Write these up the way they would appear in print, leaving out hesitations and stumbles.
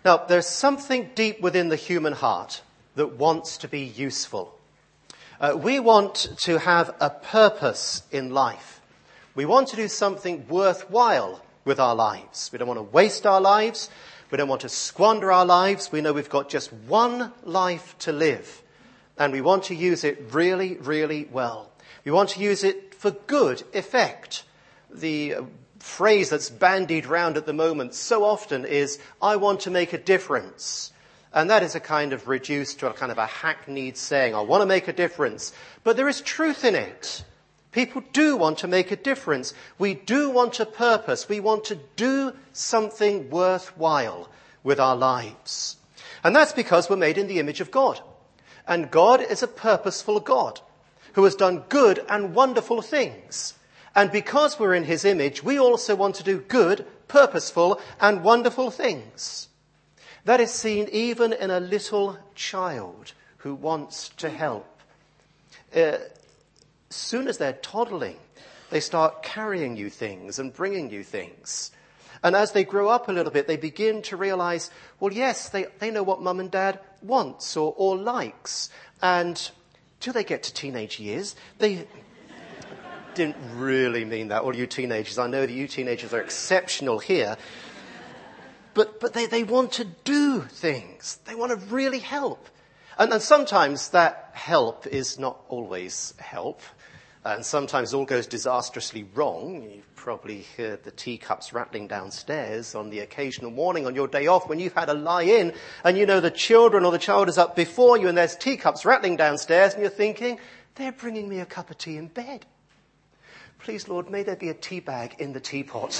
Now, there's something deep within the human heart that wants to be useful. We want to have a purpose in life. We want to do something worthwhile with our lives. We don't want to waste our lives. We don't want to squander our lives. We know we've got just one life to live. And we want to use it really, really well. We want to use it for good effect. The phrase that's bandied around at the moment so often is, I want to make a difference. And that is a kind of reduced to a kind of a hackneyed saying, I want to make a difference. But there is truth in it. People do want to make a difference. We do want a purpose. We want to do something worthwhile with our lives. And that's because we're made in the image of God. And God is a purposeful God who has done good and wonderful things. And because we're in his image, we also want to do good, purposeful and wonderful things. That is seen even in a little child who wants to help. As soon as they're toddling, they start carrying you things and bringing you things. And as they grow up a little bit, they begin to realize, well, yes, they know what mum and dad wants or likes. And till they get to teenage years, they didn't really mean that. All you teenagers, I know that you teenagers are exceptional here. But they want to do things. They want to really help. And sometimes that help is not always help. And sometimes it all goes disastrously wrong. You've probably heard the teacups rattling downstairs on the occasional morning on your day off when you've had a lie-in and you know the children or the child is up before you and there's teacups rattling downstairs and you're thinking, they're bringing me a cup of tea in bed. Please, Lord, may there be a tea bag in the teapot.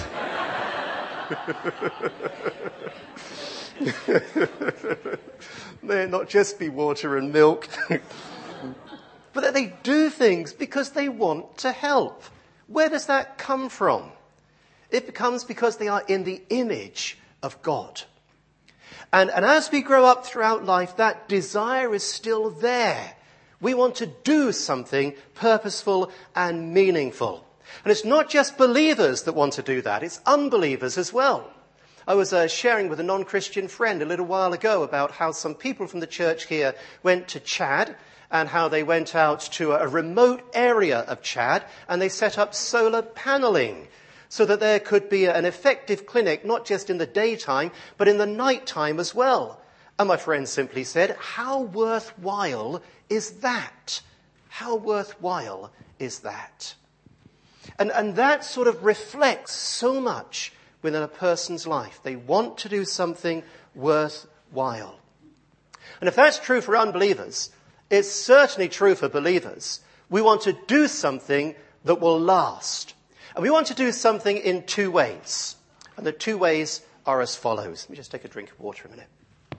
May it not just be water and milk. But that they do things because they want to help. Where does that come from? It comes because they are in the image of God. And as we grow up throughout life, that desire is still there. We want to do something purposeful and meaningful. And it's not just believers that want to do that, it's unbelievers as well. I was sharing with a non-Christian friend a little while ago about how some people from the church here went to Chad and how they went out to a remote area of Chad and they set up solar paneling so that there could be an effective clinic, not just in the daytime, but in the nighttime as well. And my friend simply said, how worthwhile is that? How worthwhile is that? And that sort of reflects so much within a person's life. They want to do something worthwhile. And if that's true for unbelievers, it's certainly true for believers. We want to do something that will last. And we want to do something in two ways. And the two ways are as follows. Let me just take a drink of water a minute.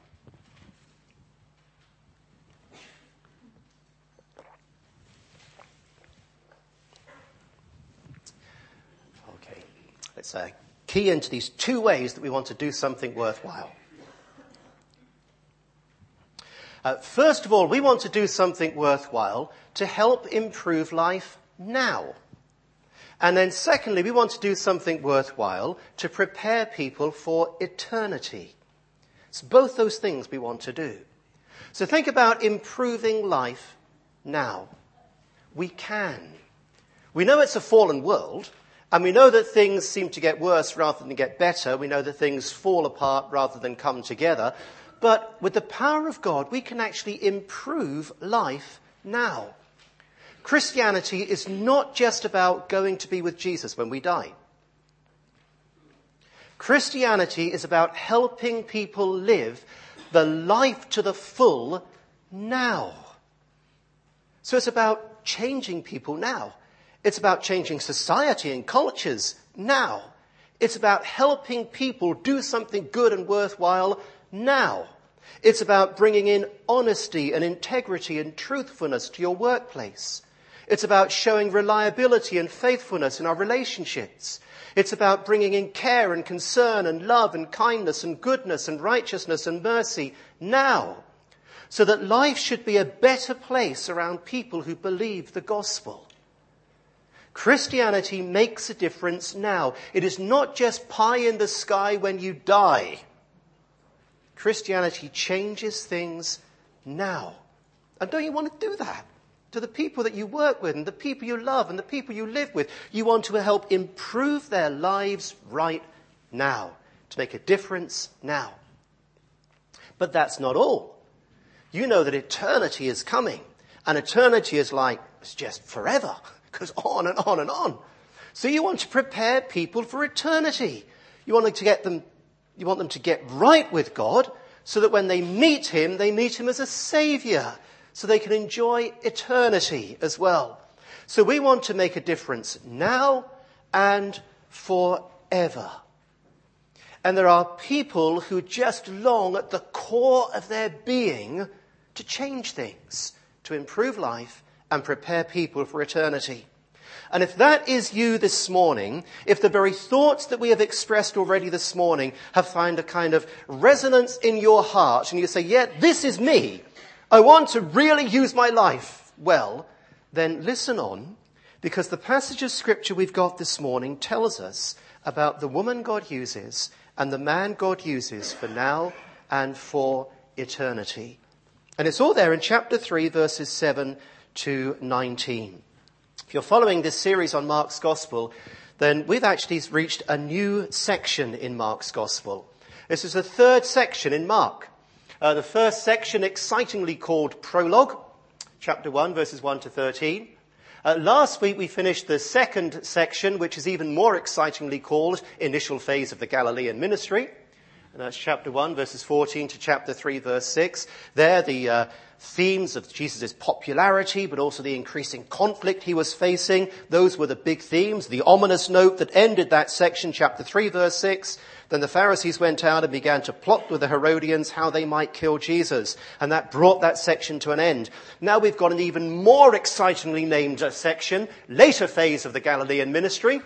Okay, let's key into these two ways that we want to do something worthwhile. First of all, we want to do something worthwhile to help improve life now. And then secondly, we want to do something worthwhile to prepare people for eternity. It's both those things we want to do. So think about improving life now. We can. We know it's a fallen world, and we know that things seem to get worse rather than get better. We know that things fall apart rather than come together. But with the power of God, we can actually improve life now. Christianity is not just about going to be with Jesus when we die. Christianity is about helping people live the life to the full now. So it's about changing people now. It's about changing society and cultures now. It's about helping people do something good and worthwhile now. It's about bringing in honesty and integrity and truthfulness to your workplace. It's about showing reliability and faithfulness in our relationships. It's about bringing in care and concern and love and kindness and goodness and righteousness and mercy now, so that life should be a better place around people who believe the gospel. Christianity makes a difference now. It is not just pie in the sky when you die. Christianity changes things now. And don't you want to do that? To the people that you work with and the people you love and the people you live with. You want to help improve their lives right now. To make a difference now. But that's not all. You know that eternity is coming. And eternity is like, it's just forever. It goes on and on and on. So you want to prepare people for eternity. You want them to get right with God so that when they meet him as a saviour. So they can enjoy eternity as well. So we want to make a difference now and forever. And there are people who just long at the core of their being to change things, to improve life and prepare people for eternity. And if that is you this morning, if the very thoughts that we have expressed already this morning have found a kind of resonance in your heart, and you say, yeah, this is me, I want to really use my life well, then listen on, because the passage of scripture we've got this morning tells us about the woman God uses and the man God uses for now and for eternity. And it's all there in chapter 3, verses 7 to 19. If you're following this series on Mark's Gospel, then we've actually reached a new section in Mark's Gospel. This is the third section in Mark. The first section excitingly called Prologue, chapter 1, verses 1 to 13. Last week we finished the second section, which is even more excitingly called Initial Phase of the Galilean Ministry. And that's chapter 1, verses 14 to chapter 3, verse 6. There the themes of Jesus' popularity, but also the increasing conflict he was facing. Those were the big themes. The ominous note that ended that section, chapter 3, verse 6. Then the Pharisees went out and began to plot with the Herodians how they might kill Jesus. And that brought that section to an end. Now we've got an even more excitingly named section, later phase of the Galilean ministry.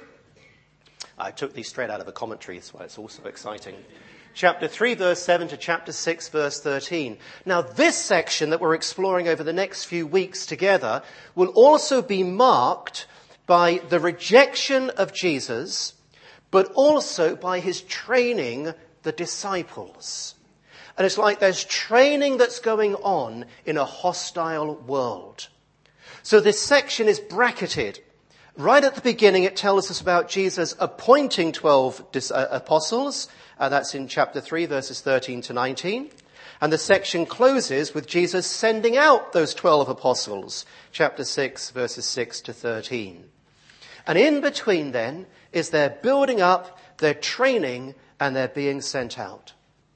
I took these straight out of a commentary, that's why it's also exciting. Chapter 3, verse 7 to chapter 6, verse 13. Now, this section that we're exploring over the next few weeks together will also be marked by the rejection of Jesus, but also by his training the disciples. And it's like there's training that's going on in a hostile world. So this section is bracketed. Right at the beginning, it tells us about Jesus appointing 12 apostles. That's in chapter 3, verses 13 to 19. And the section closes with Jesus sending out those 12 apostles. Chapter 6, verses 6 to 13. And in between then is their building up, their training, and their being sent out.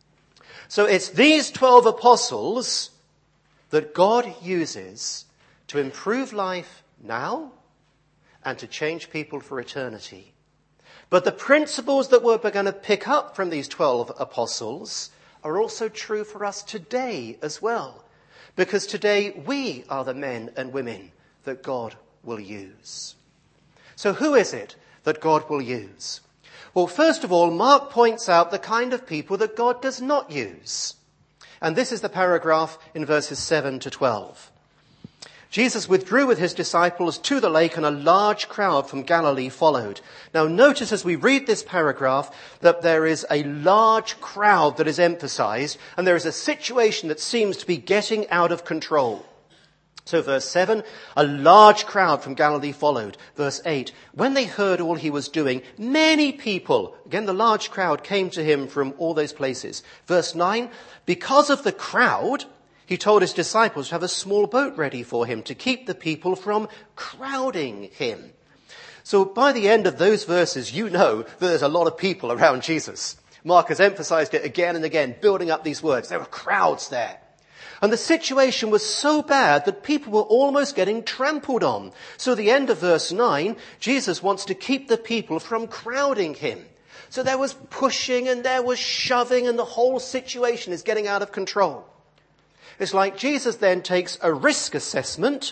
So it's these 12 apostles that God uses to improve life now and to change people for eternity. But the principles that we're going to pick up from these 12 apostles are also true for us today as well. Because today we are the men and women that God will use. So who is it that God will use? Well, first of all, Mark points out the kind of people that God does not use. And this is the paragraph in verses 7 to 12. Jesus withdrew with his disciples to the lake, and a large crowd from Galilee followed. Now notice as we read this paragraph that there is a large crowd that is emphasized, and there is a situation that seems to be getting out of control. So verse 7, a large crowd from Galilee followed. Verse 8, when they heard all he was doing, many people, again the large crowd, came to him from all those places. Verse 9, because of the crowd, he told his disciples to have a small boat ready for him to keep the people from crowding him. So by the end of those verses, you know that there's a lot of people around Jesus. Mark has emphasized it again and again, building up these words. There were crowds there. And the situation was so bad that people were almost getting trampled on. So at the end of verse 9, Jesus wants to keep the people from crowding him. So there was pushing and there was shoving, and the whole situation is getting out of control. It's like Jesus then takes a risk assessment,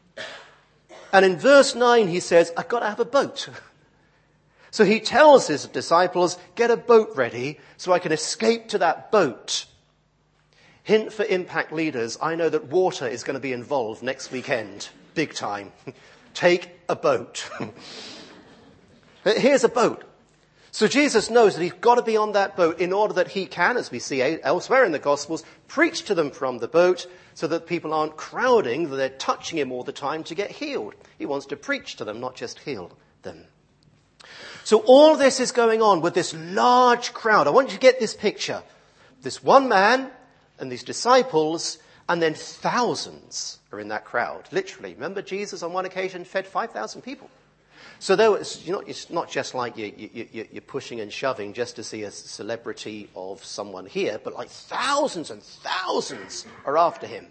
and in verse 9 he says, I've got to have a boat. So he tells his disciples, get a boat ready so I can escape to that boat. Hint for impact leaders, I know that water is going to be involved next weekend, big time. Take a boat. Here's a boat. So Jesus knows that he's got to be on that boat in order that he can, as we see elsewhere in the Gospels, preach to them from the boat so that people aren't crowding, that they're touching him all the time to get healed. He wants to preach to them, not just heal them. So all this is going on with this large crowd. I want you to get this picture. This one man and these disciples, and then thousands are in that crowd. Literally. Remember Jesus on one occasion fed 5,000 people. So there was, it's not just like you're pushing and shoving just to see a celebrity of someone here, but like thousands and thousands are after him.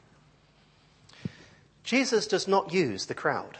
Jesus does not use the crowd.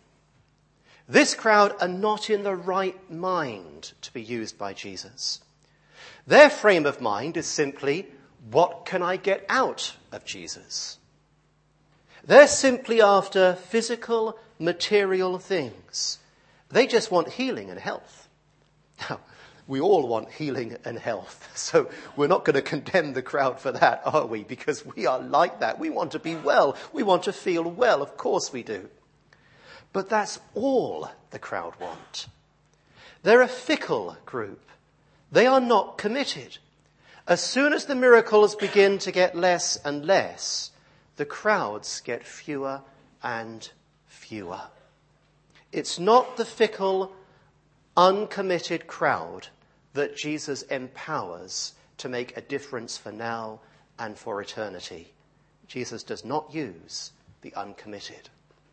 This crowd are not in the right mind to be used by Jesus. Their frame of mind is simply, what can I get out of Jesus? They're simply after physical, material things. They just want healing and health. Now, we all want healing and health, so we're not going to condemn the crowd for that, are we? Because we are like that. We want to be well. We want to feel well. Of course we do. But that's all the crowd want. They're a fickle group. They are not committed. As soon as the miracles begin to get less and less, the crowds get fewer and fewer. It's not the fickle, uncommitted crowd that Jesus empowers to make a difference for now and for eternity. Jesus does not use the uncommitted.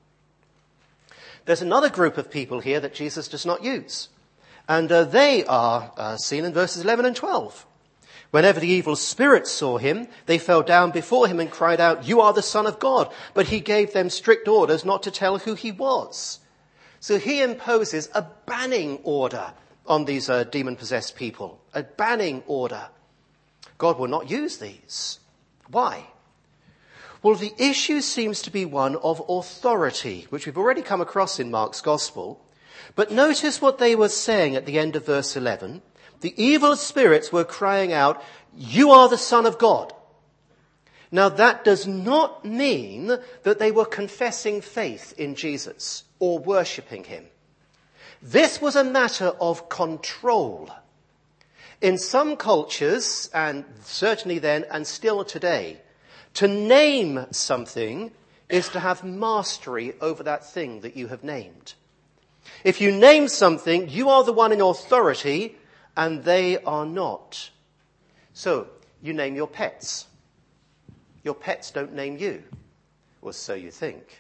There's another group of people here that Jesus does not use. And they are seen in verses 11 and 12. Whenever the evil spirits saw him, they fell down before him and cried out, "You are the Son of God." But he gave them strict orders not to tell who he was. So he imposes a banning order on these demon-possessed people. A banning order. God will not use these. Why? Well, the issue seems to be one of authority, which we've already come across in Mark's Gospel. But notice what they were saying at the end of verse 11. The evil spirits were crying out, "You are the Son of God." Now that does not mean that they were confessing faith in Jesus or worshipping him. This was a matter of control. In some cultures, and certainly then and still today, to name something is to have mastery over that thing that you have named. If you name something, you are the one in authority and they are not. So, you name your pets. Your pets don't name you. Or so you think.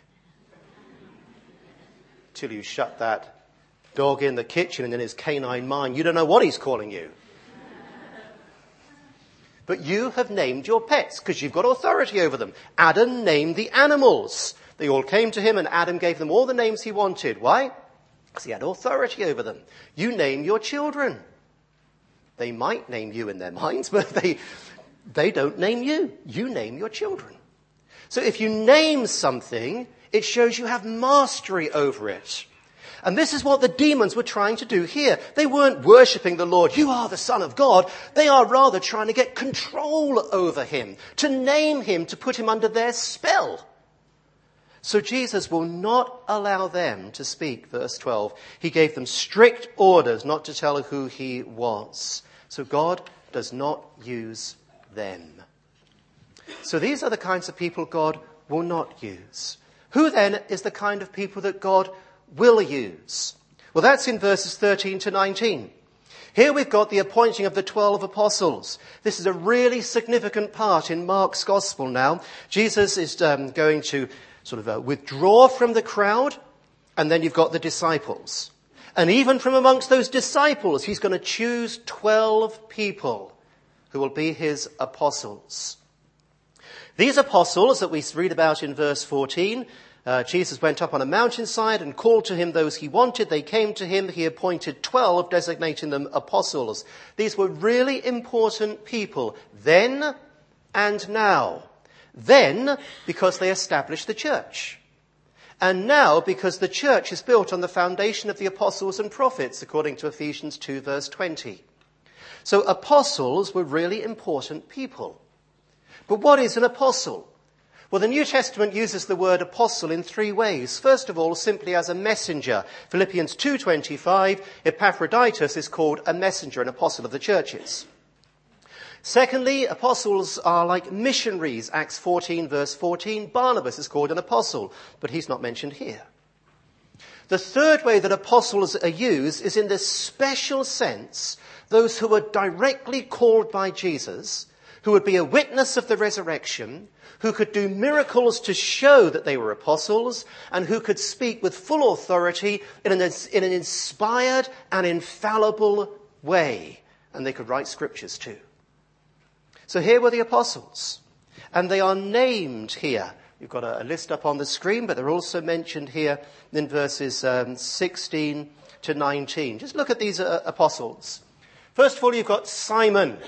Till you shut that dog in the kitchen and in his canine mind, you don't know what he's calling you. But you have named your pets because you've got authority over them. Adam named the animals. They all came to him and Adam gave them all the names he wanted. Why? Because he had authority over them. You name your children. They might name you in their minds, but they don't name you. You name your children. So if you name something, it shows you have mastery over it. And this is what the demons were trying to do here. They weren't worshipping the Lord. You are the Son of God. They are rather trying to get control over him, to name him, to put him under their spell. So Jesus will not allow them to speak, verse 12. He gave them strict orders not to tell who he was. So God does not use them. So these are the kinds of people God will not use. Who then is the kind of people that God will use? Well, that's in verses 13 to 19. Here we've got the appointing of the 12 apostles. This is a really significant part in Mark's Gospel now. Jesus is going to sort of withdraw from the crowd, and then you've got the disciples. And even from amongst those disciples, he's going to choose 12 people who will be his apostles. These apostles that we read about in verse 14, Jesus went up on a mountainside and called to him those he wanted. They came to him. He appointed 12, designating them apostles. These were really important people then and now. Then, because they established the church. And now, because the church is built on the foundation of the apostles and prophets, according to Ephesians 2, verse 20. So apostles were really important people. But what is an apostle? Well, the New Testament uses the word apostle in three ways. First of all, simply as a messenger. Philippians 2:25, Epaphroditus is called a messenger, an apostle of the churches. Secondly, apostles are like missionaries. Acts 14, verse 14, Barnabas is called an apostle, but he's not mentioned here. The third way that apostles are used is in this special sense, those who are directly called by Jesus, who would be a witness of the resurrection, who could do miracles to show that they were apostles, and who could speak with full authority in an inspired and infallible way. And they could write scriptures too. So here were the apostles, and they are named here. You've got a list up on the screen, but they're also mentioned here in verses 16 to 19. Just look at these apostles. First of all, you've got Simon,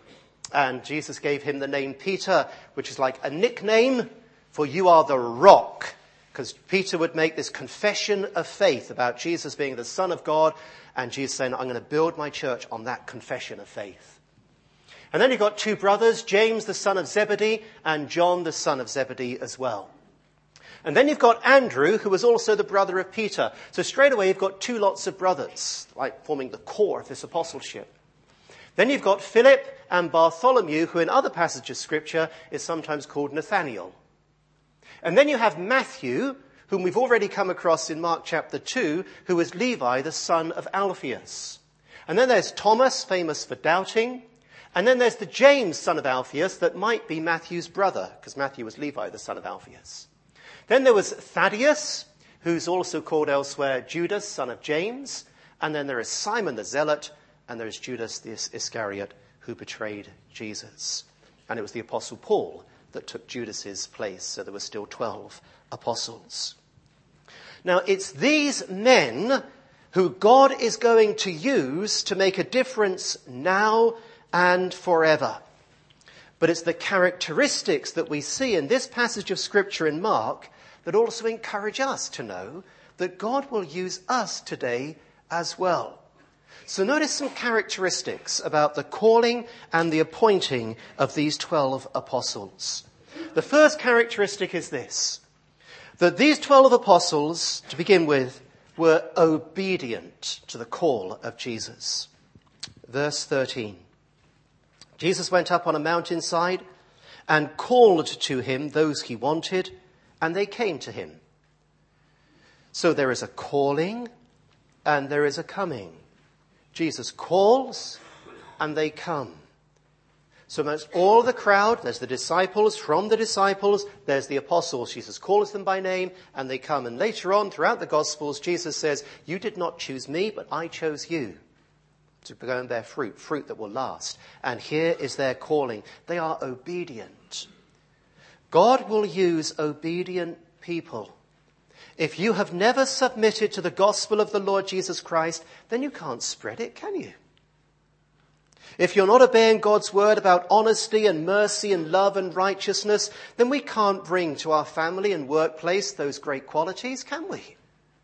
and Jesus gave him the name Peter, which is like a nickname for you are the rock, because Peter would make this confession of faith about Jesus being the Son of God, and Jesus saying, I'm going to build my church on that confession of faith. And then you've got two brothers, James the son of Zebedee and John the son of Zebedee as well. And then you've got Andrew, who was also the brother of Peter. So straight away you've got two lots of brothers, like forming the core of this apostleship. Then you've got Philip and Bartholomew, who in other passages of scripture is sometimes called Nathaniel. And then you have Matthew, whom we've already come across in Mark chapter 2, who was Levi, the son of Alphaeus. And then there's Thomas, famous for doubting. And then there's the James, son of Alphaeus, that might be Matthew's brother, because Matthew was Levi, the son of Alphaeus. Then there was Thaddeus, who's also called elsewhere Judas, son of James. And then there is Simon the Zealot, and there is Judas the Iscariot, who betrayed Jesus. And it was the Apostle Paul that took Judas's place, so there were still 12 apostles. Now, it's these men who God is going to use to make a difference now and forever. But it's the characteristics that we see in this passage of Scripture in Mark that also encourage us to know that God will use us today as well. So notice some characteristics about the calling and the appointing of these 12 apostles. The first characteristic is this, that these 12 apostles, to begin with, were obedient to the call of Jesus. Verse 13. Jesus went up on a mountainside and called to him those he wanted, and they came to him. So there is a calling and there is a coming. Jesus calls and they come. So amongst all the crowd, there's the disciples. From the disciples, there's the apostles. Jesus calls them by name and they come. And later on, throughout the Gospels, Jesus says, you did not choose me, but I chose you to go and bear fruit, fruit that will last. And here is their calling. They are obedient. God will use obedient people. If you have never submitted to the gospel of the Lord Jesus Christ, then you can't spread it, can you? If you're not obeying God's word about honesty and mercy and love and righteousness, then we can't bring to our family and workplace those great qualities, can we?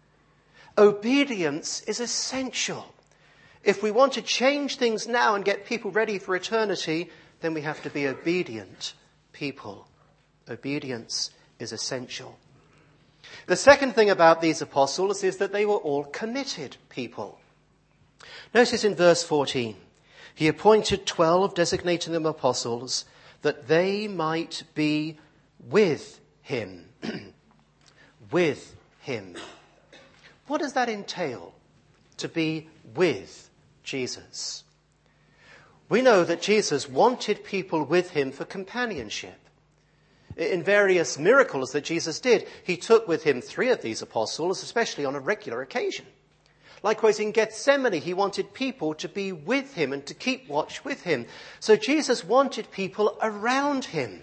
Obedience is essential. If we want to change things now and get people ready for eternity, then we have to be obedient people. Obedience is essential. The second thing about these apostles is that they were all committed people. Notice in verse 14, he appointed 12, designating them apostles, that they might be with him. With him. What does that entail, to be with Jesus? We know that Jesus wanted people with him for companionship. In various miracles that Jesus did, he took with him 3 of these apostles, especially on a regular occasion. Likewise, in Gethsemane, he wanted people to be with him and to keep watch with him. So Jesus wanted people around him.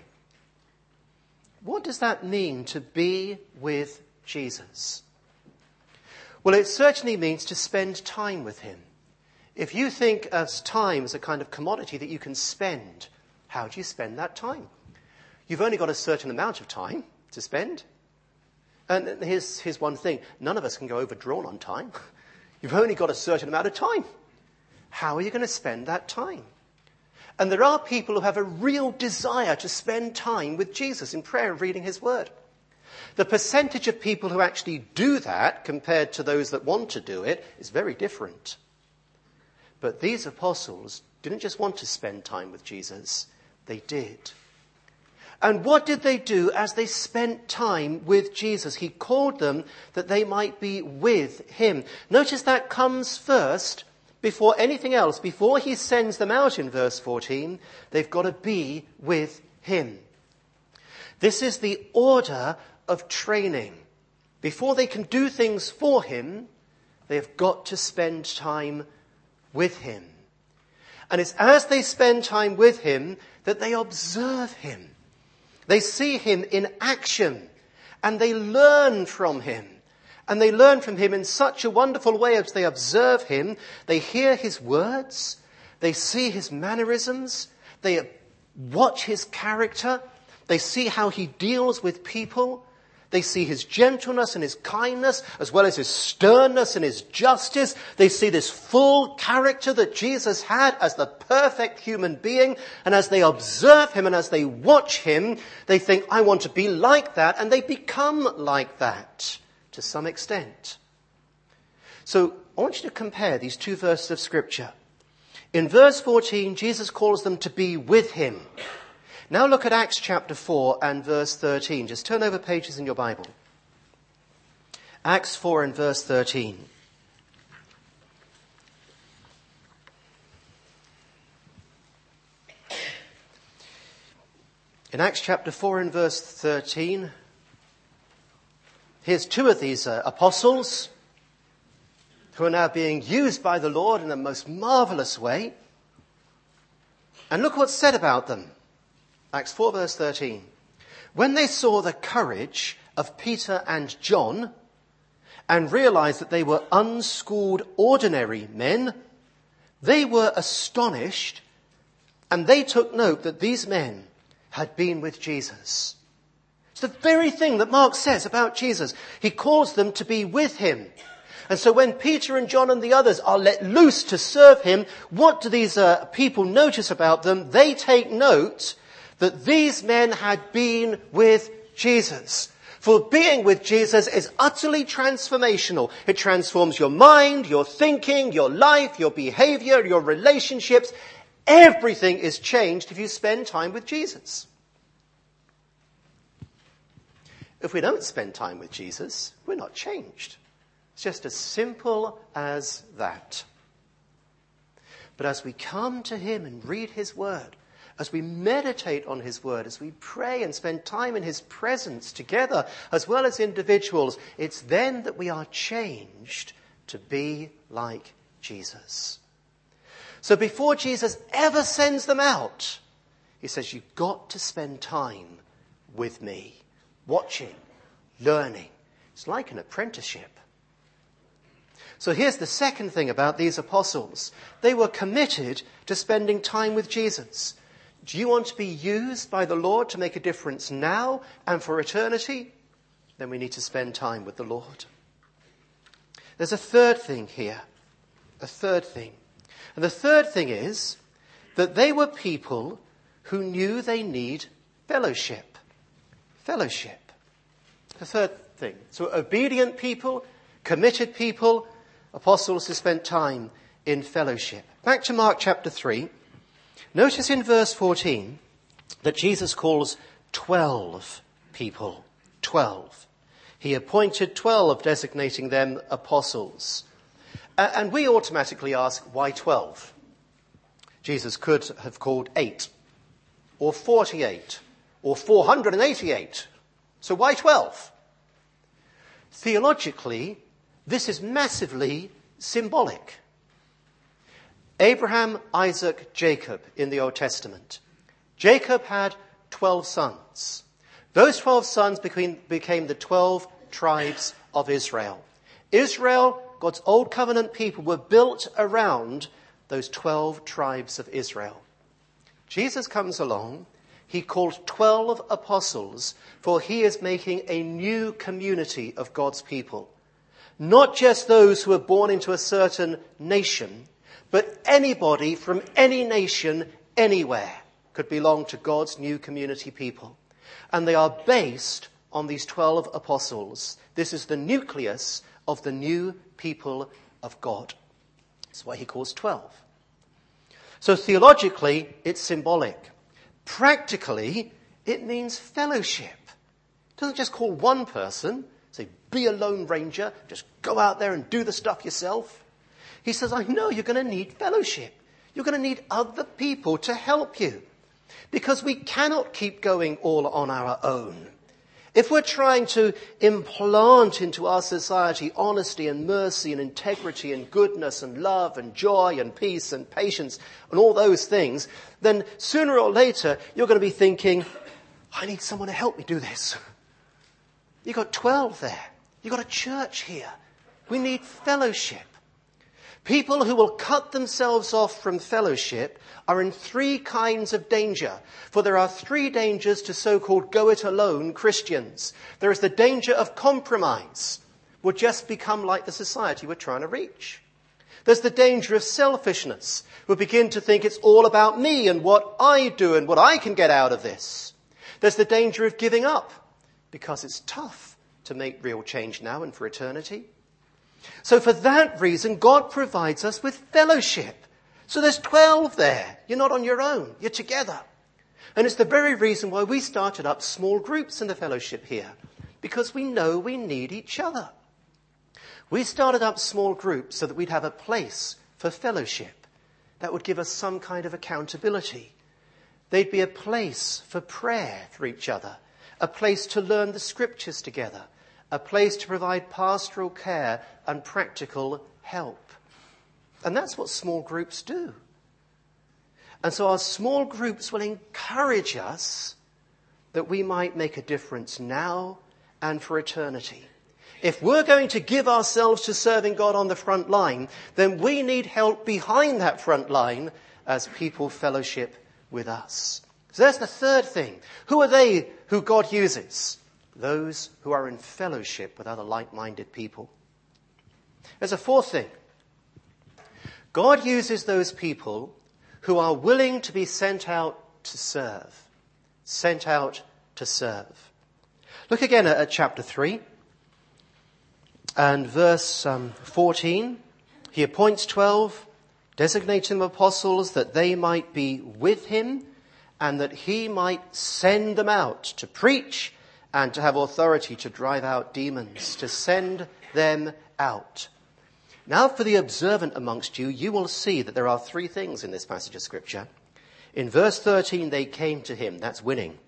What does that mean, to be with Jesus? Well, it certainly means to spend time with him. If you think of time as a kind of commodity that you can spend, how do you spend that time? You've only got a certain amount of time to spend. And here's one thing. None of us can go overdrawn on time. You've only got a certain amount of time. How are you going to spend that time? And there are people who have a real desire to spend time with Jesus in prayer and reading his word. The percentage of people who actually do that compared to those that want to do it is very different. But these apostles didn't just want to spend time with Jesus, they did. And what did they do as they spent time with Jesus? He called them that they might be with him. Notice that comes first before anything else. Before he sends them out in verse 14, they've got to be with him. This is the order of training. Before they can do things for him, they have got to spend time with him. And it's as they spend time with him that they observe him. They see him in action and they learn from him. And they learn from him in such a wonderful way as they observe him. They hear his words. They see his mannerisms. They watch his character. They see how he deals with people. They see his gentleness and his kindness, as well as his sternness and his justice. They see this full character that Jesus had as the perfect human being. And as they observe him and as they watch him, they think, I want to be like that. And they become like that to some extent. So I want you to compare these two verses of Scripture. In verse 14, Jesus calls them to be with him. Now look at Acts chapter 4 and verse 13. Just turn over pages in your Bible. Acts 4 and verse 13. In Acts chapter 4 and verse 13, here's two of these apostles who are now being used by the Lord in the most marvelous way. And look what's said about them. Acts 4 verse 13. When they saw the courage of Peter and John and realized that they were unschooled ordinary men, they were astonished and they took note that these men had been with Jesus. It's the very thing that Mark says about Jesus. He calls them to be with him. And so when Peter and John and the others are let loose to serve him, what do these people notice about them? They take note that these men had been with Jesus. For being with Jesus is utterly transformational. It transforms your mind, your thinking, your life, your behavior, your relationships. Everything is changed if you spend time with Jesus. If we don't spend time with Jesus, we're not changed. It's just as simple as that. But as we come to him and read his word, as we meditate on his word, as we pray and spend time in his presence together, as well as individuals, it's then that we are changed to be like Jesus. So before Jesus ever sends them out, he says, you've got to spend time with me, watching, learning. It's like an apprenticeship. So here's the second thing about these apostles. They were committed to spending time with Jesus. Do you want to be used by the Lord to make a difference now and for eternity? Then we need to spend time with the Lord. There's a third thing here. A third thing. And the third thing is that they were people who knew they need fellowship. Fellowship. The third thing. So obedient people, committed people, apostles who spent time in fellowship. Back to Mark chapter 3. Notice in verse 14 that Jesus calls 12 people. 12. He appointed 12, designating them apostles. And we automatically ask, why 12? Jesus could have called 8, or 48, or 488. So why 12? Theologically, this is massively symbolic. Abraham, Isaac, Jacob in the Old Testament. Jacob had 12 sons. Those 12 sons became the 12 tribes of Israel. Israel, God's old covenant people, were built around those 12 tribes of Israel. Jesus comes along. He called 12 apostles, for he is making a new community of God's people. Not just those who are born into a certain nation, but anybody from any nation anywhere could belong to God's new community people. And they are based on these 12 apostles. This is the nucleus of the new people of God. That's why he calls 12. So theologically, it's symbolic. Practically, it means fellowship. It doesn't just call one person, say, be a lone ranger, just go out there and do the stuff yourself. He says, I know you're going to need fellowship. You're going to need other people to help you. Because we cannot keep going all on our own. If we're trying to implant into our society honesty and mercy and integrity and goodness and love and joy and peace and patience and all those things, then sooner or later you're going to be thinking, I need someone to help me do this. You've got 12 there. You've got a church here. We need fellowship. People who will cut themselves off from fellowship are in 3 kinds of danger. For there are 3 dangers to so-called go-it-alone Christians. There is the danger of compromise. We'll just become like the society we're trying to reach. There's the danger of selfishness. We'll begin to think it's all about me and what I do and what I can get out of this. There's the danger of giving up, because it's tough to make real change now and for eternity. So for that reason, God provides us with fellowship. So there's 12 there. You're not on your own. You're together. And it's the very reason why we started up small groups in the fellowship here. Because we know we need each other. We started up small groups so that we'd have a place for fellowship. That would give us some kind of accountability. They'd be a place for prayer for each other. A place to learn the scriptures together. A place to provide pastoral care and practical help. And that's what small groups do. And so our small groups will encourage us that we might make a difference now and for eternity. If we're going to give ourselves to serving God on the front line, then we need help behind that front line as people fellowship with us. So that's the third thing. Who are they who God uses? Those who are in fellowship with other like-minded people. There's a fourth thing. God uses those people who are willing to be sent out to serve. Sent out to serve. Look again at chapter 3 and verse 14. He appoints 12, designating them apostles that they might be with him and that he might send them out to preach and to have authority to drive out demons, to send them out. Now for the observant amongst you, you will see that there are 3 things in this passage of Scripture. In verse 13, they came to him. That's winning.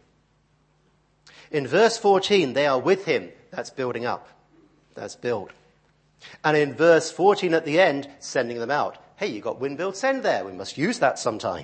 In verse 14, they are with him. That's building up. That's build. And in verse 14 at the end, sending them out. Hey, you got win, build, send there. We must use that sometime.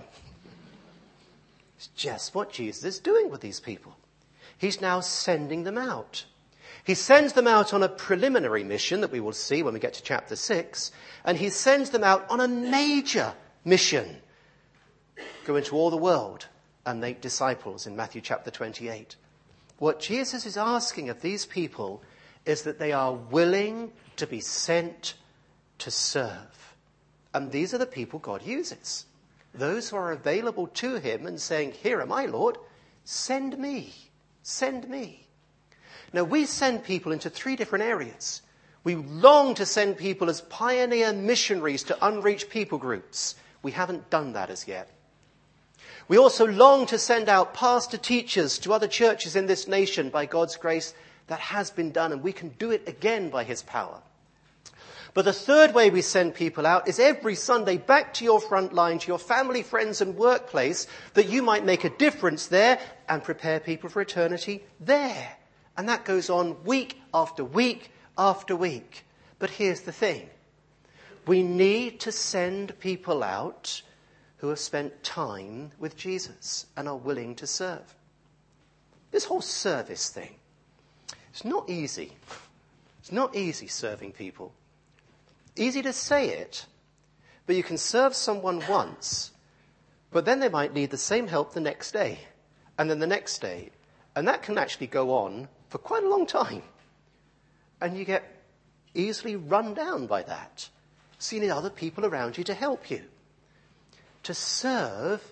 It's just what Jesus is doing with these people. He's now sending them out. He sends them out on a preliminary mission that we will see when we get to chapter 6. And he sends them out on a major mission. Go into all the world and make disciples in Matthew chapter 28. What Jesus is asking of these people is that they are willing to be sent to serve. And these are the people God uses. Those who are available to him and saying, here am I, Lord, send me, send me. Now, we send people into 3 different areas. We long to send people as pioneer missionaries to unreached people groups. We haven't done that as yet. We also long to send out pastor teachers to other churches in this nation by God's grace. That has been done, and we can do it again by his power. But the third way we send people out is every Sunday back to your front line, to your family, friends, and workplace, that you might make a difference there and prepare people for eternity there. And that goes on week after week after week. But here's the thing. We need to send people out who have spent time with Jesus and are willing to serve. This whole service thing, it's not easy. It's not easy serving people. Easy to say it, but you can serve someone once, but then they might need the same help the next day, and then the next day. And that can actually go on for quite a long time. And you get easily run down by that. So you need other people around you to help you. To serve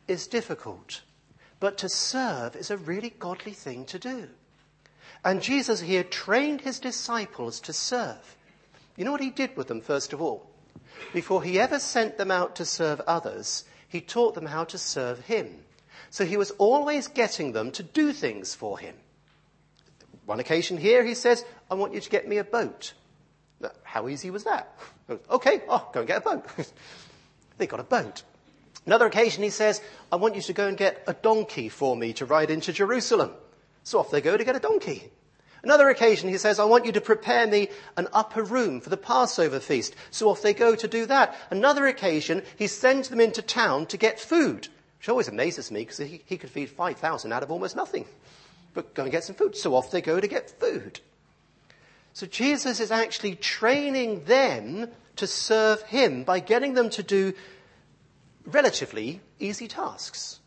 is difficult, but to serve is a really godly thing to do. And Jesus here trained his disciples to serve. You know what he did with them, first of all? Before he ever sent them out to serve others, he taught them how to serve him. So he was always getting them to do things for him. One occasion here, he says, I want you to get me a boat. How easy was that? Okay, go and get a boat. They got a boat. Another occasion, he says, I want you to go and get a donkey for me to ride into Jerusalem. So off they go to get a donkey. Another occasion, he says, I want you to prepare me an upper room for the Passover feast. So off they go to do that. Another occasion, he sends them into town to get food, which always amazes me because he could feed 5,000 out of almost nothing. But go and get some food. So off they go to get food. So Jesus is actually training them to serve him by getting them to do relatively easy tasks.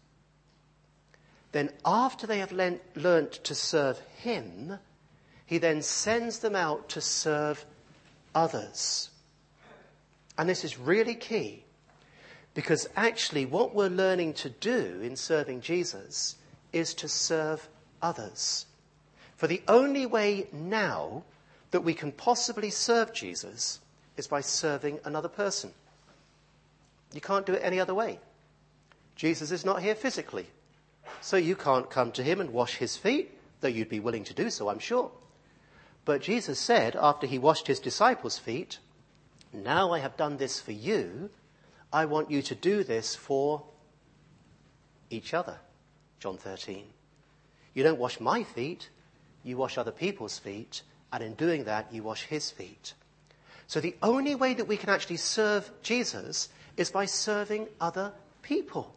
Then after they have learnt to serve him, he then sends them out to serve others. And this is really key, because actually what we're learning to do in serving Jesus is to serve others. For the only way now that we can possibly serve Jesus is by serving another person. You can't do it any other way. Jesus is not here physically, so you can't come to him and wash his feet, though you'd be willing to do so, I'm sure. But Jesus said, after he washed his disciples' feet, now I have done this for you. I want you to do this for each other. John 13. You don't wash my feet, you wash other people's feet, and in doing that, you wash his feet. So the only way that we can actually serve Jesus is by serving other people.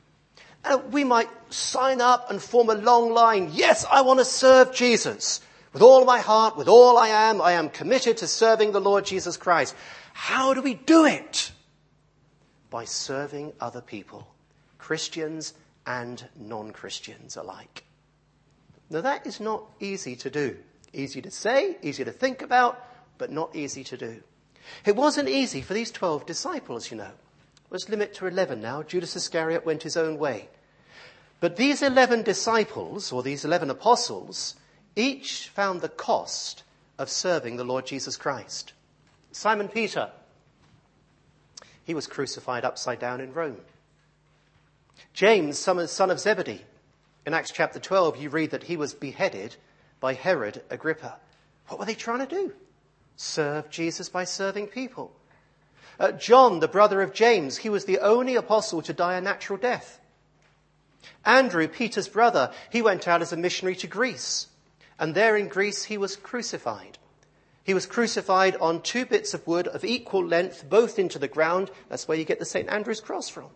We might sign up and form a long line. Yes, I want to serve Jesus. With all my heart, with all I am committed to serving the Lord Jesus Christ. How do we do it? By serving other people, Christians and non-Christians alike. Now that is not easy to do. Easy to say, easy to think about, but not easy to do. It wasn't easy for these 12 disciples, you know. Let's limit to 11 now. Judas Iscariot went his own way. But these 11 disciples, or these 11 apostles, each found the cost of serving the Lord Jesus Christ. Simon Peter, he was crucified upside down in Rome. James, son of Zebedee, in Acts chapter 12, you read that he was beheaded by Herod Agrippa. What were they trying to do? Serve Jesus by serving people. John, the brother of James, he was the only apostle to die a natural death. Andrew, Peter's brother, he went out as a missionary to Greece. And there in Greece, he was crucified. He was crucified on 2 bits of wood of equal length, both into the ground. That's where you get the St. Andrew's cross from.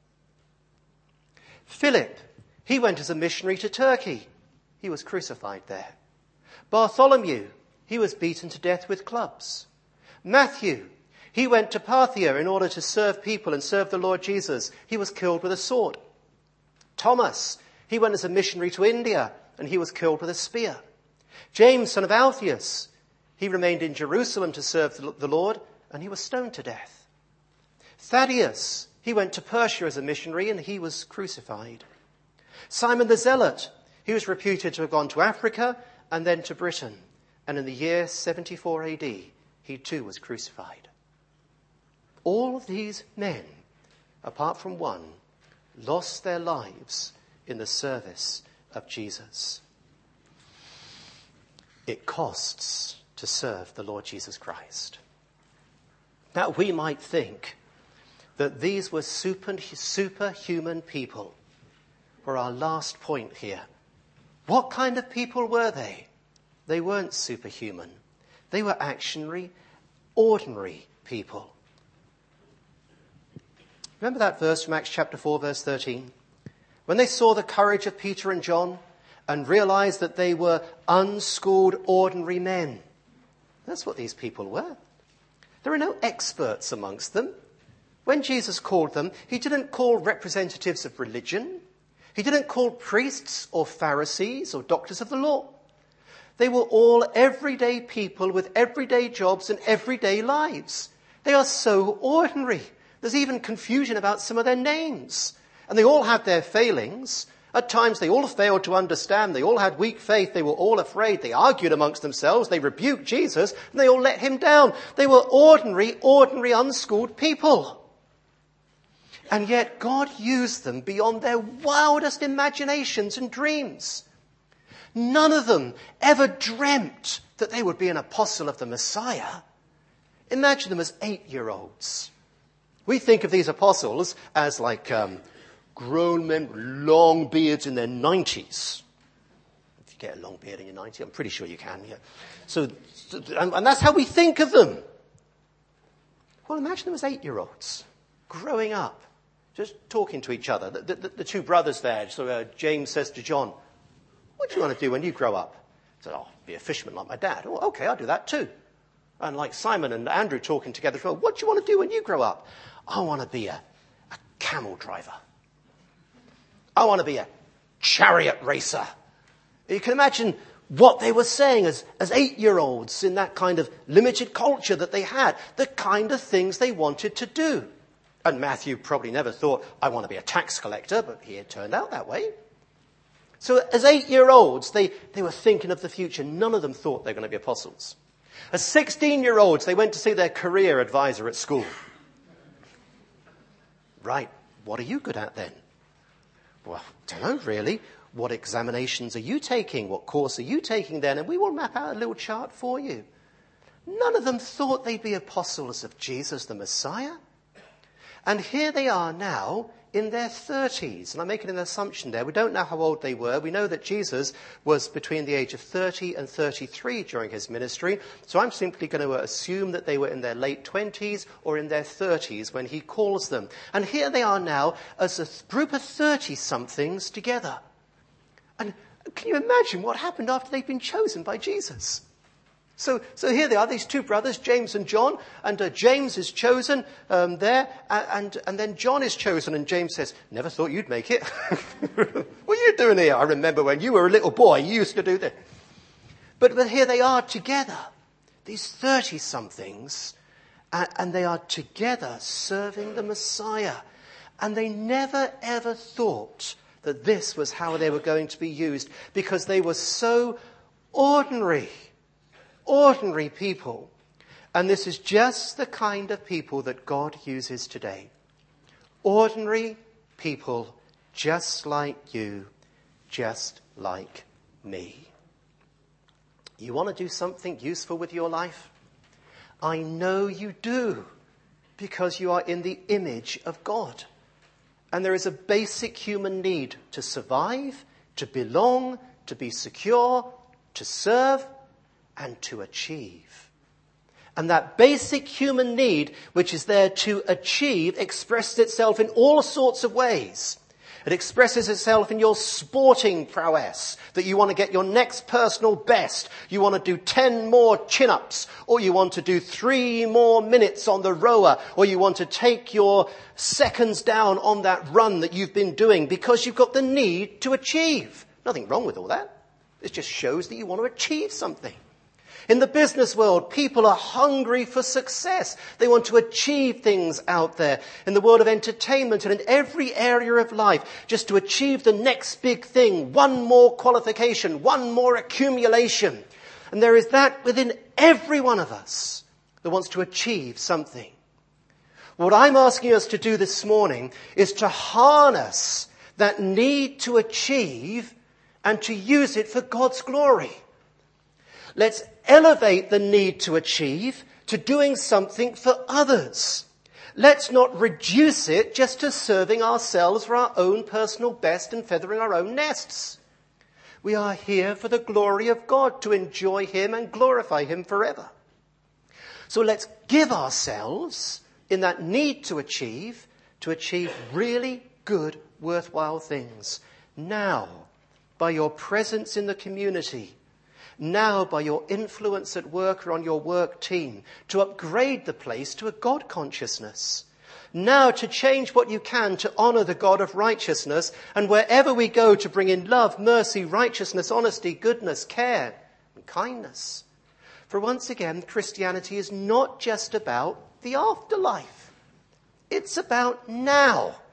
Philip, he went as a missionary to Turkey. He was crucified there. Bartholomew, he was beaten to death with clubs. Matthew, he went to Parthia in order to serve people and serve the Lord Jesus. He was killed with a sword. Thomas, he went as a missionary to India and he was killed with a spear. James, son of Alphaeus, he remained in Jerusalem to serve the Lord and he was stoned to death. Thaddeus, he went to Persia as a missionary and he was crucified. Simon the Zealot, he was reputed to have gone to Africa and then to Britain. And in the year 74 AD, he too was crucified. All of these men, apart from one, lost their lives in the service of Jesus. It costs to serve the Lord Jesus Christ. Now, we might think that these were superhuman people. For our last point here. What kind of people were they? They weren't superhuman. They were actually ordinary people. Remember that verse from Acts chapter 4, verse 13? When they saw the courage of Peter and John and realized that they were unschooled, ordinary men. That's what these people were. There are no experts amongst them. When Jesus called them, he didn't call representatives of religion. He didn't call priests or Pharisees or doctors of the law. They were all everyday people with everyday jobs and everyday lives. They are so ordinary. There's even confusion about some of their names. And they all had their failings. At times they all failed to understand. They all had weak faith. They were all afraid. They argued amongst themselves. They rebuked Jesus and they all let him down. They were ordinary, unschooled people. And yet God used them beyond their wildest imaginations and dreams. None of them ever dreamt that they would be an apostle of the Messiah. Imagine them as 8-year-olds. We think of these apostles as like grown men with long beards in their 90s. If you get a long beard in your 90s, I'm pretty sure you can. Yeah. And that's how we think of them. Well, imagine them as 8-year-olds growing up, just talking to each other. The two brothers there, so James says to John, "What do you want to do when you grow up?" He said, "Oh, be a fisherman like my dad." "Oh, okay, I'll do that too." And like Simon and Andrew talking together as well. "What do you want to do when you grow up?" "I want to be a camel driver. I want to be a chariot racer." You can imagine what they were saying as 8-year-olds in that kind of limited culture that they had, the kind of things they wanted to do. And Matthew probably never thought, "I want to be a tax collector," but he had turned out that way. So as 8-year-olds, they were thinking of the future. None of them thought they were going to be apostles. As 16-year-olds, they went to see their career advisor at school. "Right, what are you good at then?" "Well, don't know really. What examinations are you taking? What course are you taking then? And we will map out a little chart for you." None of them thought they'd be apostles of Jesus the Messiah. And here they are now in their 30s. And I'm making an assumption there. We don't know how old they were. We know that Jesus was between the age of 30 and 33 during his ministry. So I'm simply going to assume that they were in their late 20s or in their 30s when he calls them. And here they are now as a group of 30-somethings together. And can you imagine what happened after they'd been chosen by Jesus? So here they are, these two brothers, James and John, and James is chosen there, and then John is chosen, and James says, "Never thought you'd make it." "What are you doing here? I remember when you were a little boy, you used to do this." But here they are together, these 30-somethings, and they are together serving the Messiah. And they never ever thought that this was how they were going to be used, because they were so ordinary people. And this is just the kind of people that God uses today. Ordinary people just like you, just like me. You want to do something useful with your life? I know you do, because you are in the image of God. And there is a basic human need to survive, to belong, to be secure, to serve, and to achieve. And that basic human need, which is there to achieve, expresses itself in all sorts of ways. It expresses itself in your sporting prowess, that you want to get your next personal best. You want to do 10 more chin-ups, or you want to do 3 more minutes on the rower, or you want to take your seconds down on that run that you've been doing because you've got the need to achieve. Nothing wrong with all that. It just shows that you want to achieve something. In the business world, people are hungry for success. They want to achieve things out there. In the world of entertainment and in every area of life, just to achieve the next big thing, one more qualification, one more accumulation. And there is that within every one of us that wants to achieve something. What I'm asking us to do this morning is to harness that need to achieve and to use it for God's glory. Let's elevate the need to achieve to doing something for others. Let's not reduce it just to serving ourselves for our own personal best and feathering our own nests. We are here for the glory of God, to enjoy him and glorify him forever. So let's give ourselves in that need to achieve really good, worthwhile things. Now, by your presence in the community, now by your influence at work or on your work team, to upgrade the place to a God consciousness. Now to change what you can to honour the God of righteousness, and wherever we go to bring in love, mercy, righteousness, honesty, goodness, care and kindness. For once again, Christianity is not just about the afterlife. It's about now.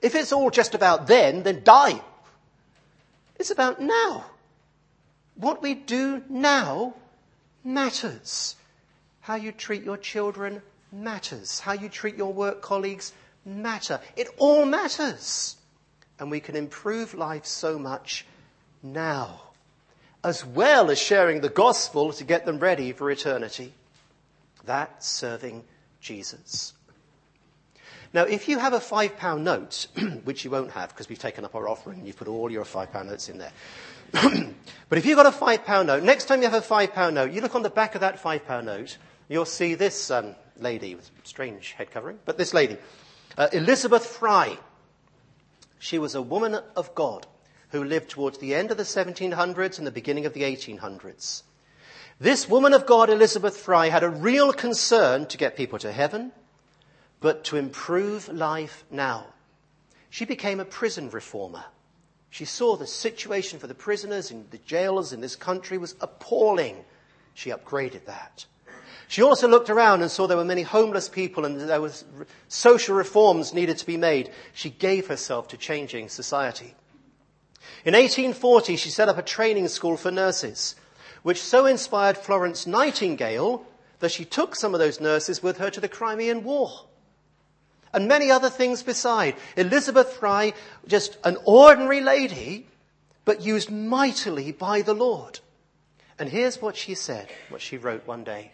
If it's all just about then die. It's about now. What we do now matters. How you treat your children matters. How you treat your work colleagues matter. It all matters. And we can improve life so much now, as well as sharing the gospel to get them ready for eternity. That's serving Jesus. Now, if you have a £5 note, which you won't have because we've taken up our offering and you've put all your £5 notes in there. But if you've got a £5 note, next time you have a £5 note, you look on the back of that £5 note, you'll see this lady with strange head covering, but this lady, Elizabeth Fry. She was a woman of God who lived towards the end of the 1700s and the beginning of the 1800s. This woman of God, Elizabeth Fry, had a real concern to get people to heaven, but to improve life now. She became a prison reformer. She saw the situation for the prisoners and the jailers in this country was appalling. She upgraded that. She also looked around and saw there were many homeless people and there was social reforms needed to be made. She gave herself to changing society. In 1840, she set up a training school for nurses, which so inspired Florence Nightingale that she took some of those nurses with her to the Crimean War. And many other things beside. Elizabeth Fry, just an ordinary lady, but used mightily by the Lord. And here's what she said, what she wrote one day.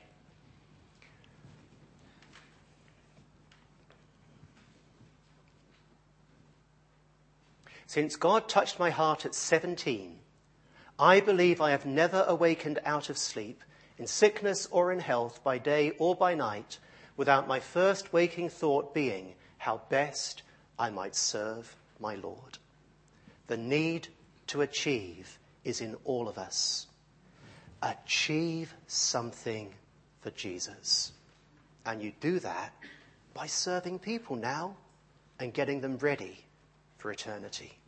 Since God touched my heart at 17, I believe I have never awakened out of sleep, in sickness or in health, by day or by night, without my first waking thought being how best I might serve my Lord. The need to achieve is in all of us. Achieve something for Jesus. And you do that by serving people now and getting them ready for eternity.